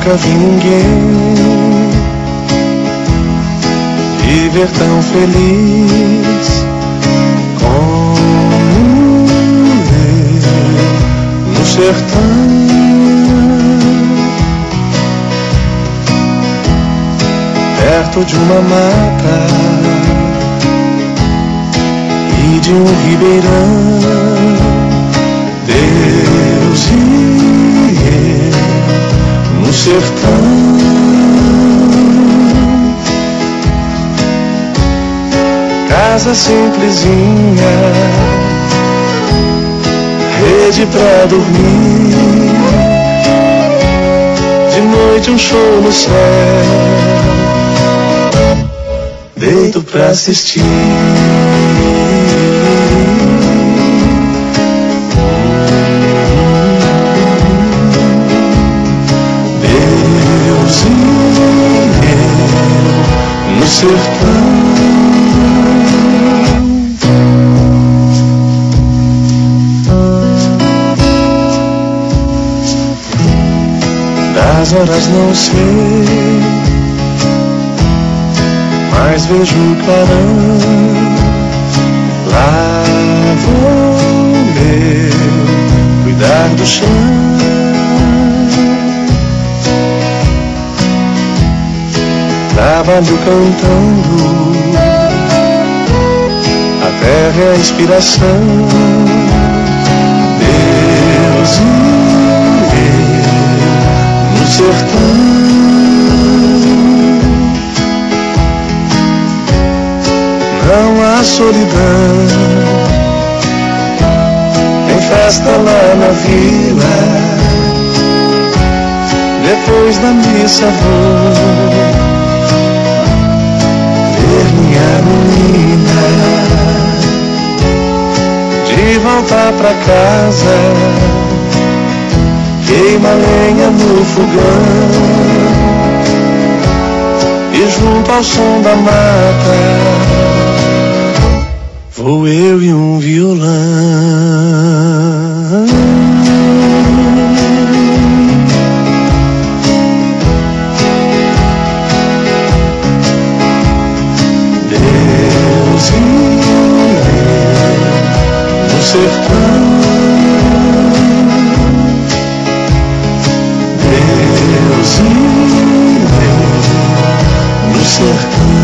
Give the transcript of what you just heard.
nunca vi ninguém viver tão feliz como eu no sertão. Perto de uma mata e de um ribeirão, Deus e eu no sertão. Casa simplesinha, rede pra dormir, de noite um show no céu, deito pra assistir. Deus e eu no sertão. Das horas não sei, mas vejo o clarão. Lá vou eu cuidar do chão. Trabalho cantando, a terra é a inspiração. Deus e eu no sertão. Não há solidão, tem festa lá na vila. Depois da missa vou ver minha menina. De volta pra casa, queima lenha no fogão e junto ao som da mata vou eu e um violão. Deus e eu no sertão. Deus e eu no sertão.